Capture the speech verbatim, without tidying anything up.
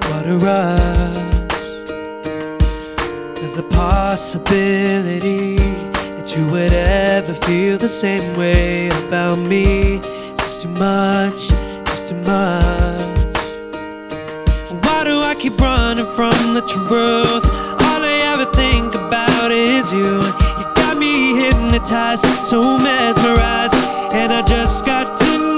What a rush. There's a possibility that you would ever feel the same way about me. It's just too much, just too much. Why do I keep running from the truth? All I ever think about is you. You got me hypnotized, so mesmerized, and I just got to know